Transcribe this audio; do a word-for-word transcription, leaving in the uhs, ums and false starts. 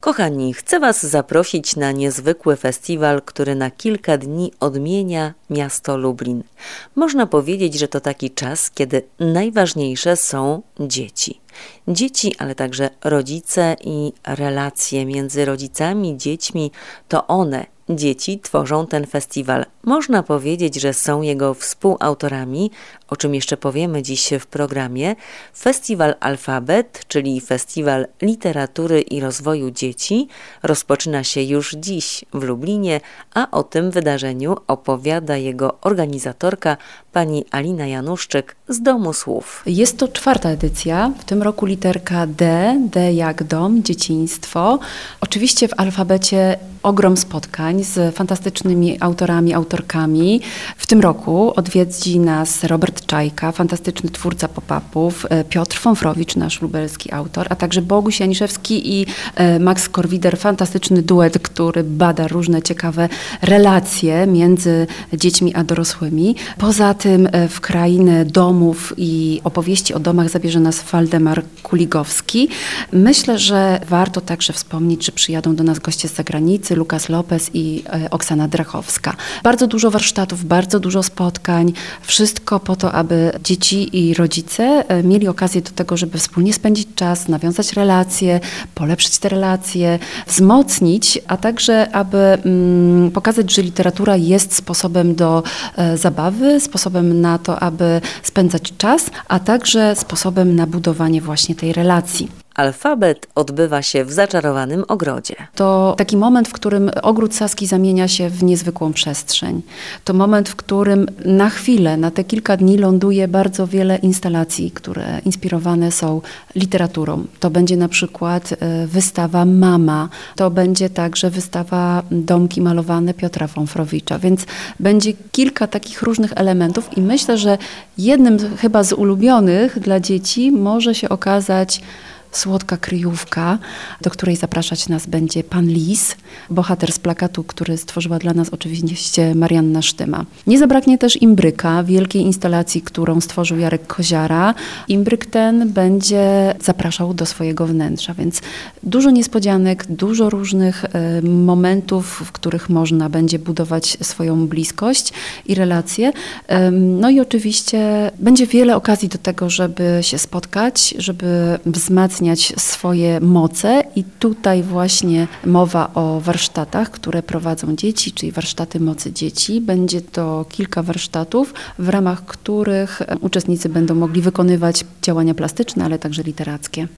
Kochani, chcę Was zaprosić na niezwykły festiwal, który na kilka dni odmienia miasto Lublin. Można powiedzieć, że to taki czas, kiedy najważniejsze są dzieci. Dzieci, ale także rodzice i relacje między rodzicami, dziećmi, to one, dzieci, tworzą ten festiwal. Można powiedzieć, że są jego współautorami, o czym jeszcze powiemy dziś w programie. Festiwal Alfabet, czyli Festiwal Literatury i Rozwoju Dzieci, rozpoczyna się już dziś w Lublinie, a o tym wydarzeniu opowiada jego organizatorka, pani Alina Januszczyk z Domu Słów. Jest to czwarta edycja, w tym roku literka D, D jak dom, dzieciństwo. Oczywiście w Alfabecie ogrom spotkań z fantastycznymi autorami, autorkami. W tym roku odwiedzi nas Robert Czajka, fantastyczny twórca pop-upów, Piotr Fąfrowicz, nasz lubelski autor, a także Boguś Janiszewski i Max Korwider, fantastyczny duet, który bada różne ciekawe relacje między dziećmi a dorosłymi. Poza tym w krainę domów i opowieści o domach zabierze nas Waldemar Kuligowski. Myślę, że warto także wspomnieć, że przyjadą do nas goście z zagranicy, Lukas Lopez i Oksana Drachowska. Bardzo dużo warsztatów, bardzo dużo spotkań, wszystko po to, aby dzieci i rodzice mieli okazję do tego, żeby wspólnie spędzić czas, nawiązać relacje, polepszyć te relacje, wzmocnić, a także aby mm, pokazać, że literatura jest sposobem do e, zabawy, sposobem na to, aby spędzać czas, a także sposobem na budowanie właśnie tej relacji. Alfabet odbywa się w zaczarowanym ogrodzie. To taki moment, w którym ogród Saski zamienia się w niezwykłą przestrzeń. To moment, w którym na chwilę, na te kilka dni ląduje bardzo wiele instalacji, które inspirowane są literaturą. To będzie na przykład wystawa Mama, to będzie także wystawa Domki malowane Piotra Fąfrowicza, więc będzie kilka takich różnych elementów i myślę, że jednym chyba z ulubionych dla dzieci może się okazać słodka kryjówka, do której zapraszać nas będzie pan Lis, bohater z plakatu, który stworzyła dla nas oczywiście Marianna Sztyma. Nie zabraknie też imbryka, wielkiej instalacji, którą stworzył Jarek Koziara. Imbryk ten będzie zapraszał do swojego wnętrza, więc dużo niespodzianek, dużo różnych y, momentów, w których można będzie budować swoją bliskość i relacje. Y, no i oczywiście będzie wiele okazji do tego, żeby się spotkać, żeby wzmacniać swoje moce i tutaj właśnie mowa o warsztatach, które prowadzą dzieci, czyli warsztaty mocy dzieci. Będzie to kilka warsztatów, w ramach których uczestnicy będą mogli wykonywać działania plastyczne, ale także literackie.